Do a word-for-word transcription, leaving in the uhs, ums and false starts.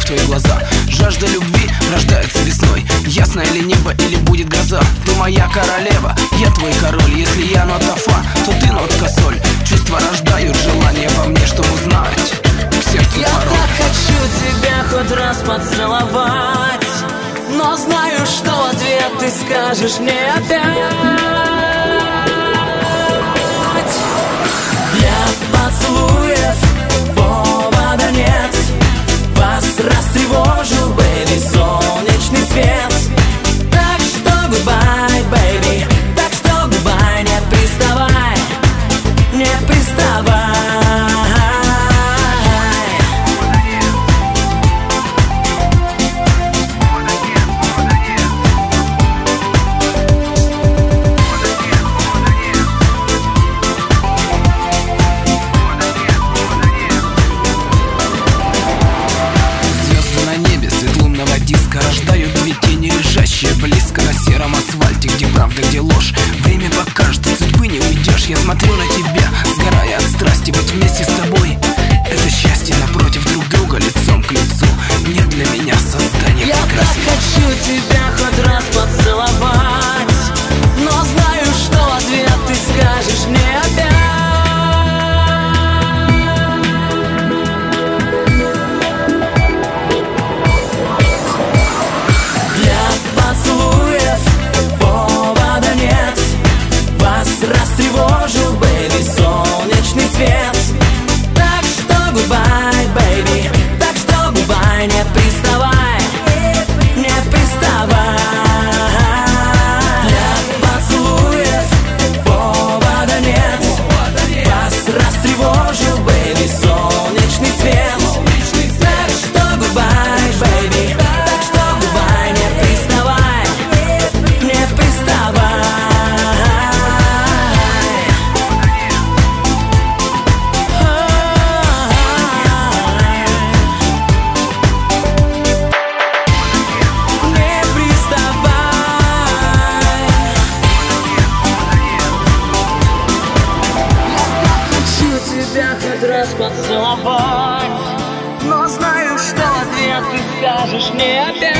твои глаза. Жажда любви рождается весной. Ясное ли небо или будет гроза? Ты моя королева, я твой король. Если я нота фа, то ты нотка соль. Чувства рождают желание во мне, чтобы узнать к сердцу я пароль. так хочу тебя хоть раз поцеловать, но знаю, что в ответ ты скажешь мне опять. Для поцелуев повода нет, вас растревожу, бэйби, солнечный свет. Так что гудбай, бэйби, так что гудбай, не приставай, не приставай. Рождают две тени, лежащие близко на сером асфальте. Где правда, где ложь, время покажет, от судьбы не уйдешь. Я смотрю на тебя, сгорая от страсти. Быть вместе с тобой — это счастье. Напротив друг друга, лицом к лицу. Нет для меня создания я прекраснее. Я так хочу тебя хоть раз поцеловать, но знаю, что в ответ ты скажешь мне опять. Растревожу, бэйби, солнечный свет. Так что гудбай, бэйби, так что гудбай, не приставай, не приставай. Для поцелуев повода нет, вас растревожу, бэйби, солнечный свет. Так что гудбай, бэйби, так что гудбай, не приставай, не приставай. Хоть раз поцеловать, но знаю, что в ответ ты скажешь мне опять.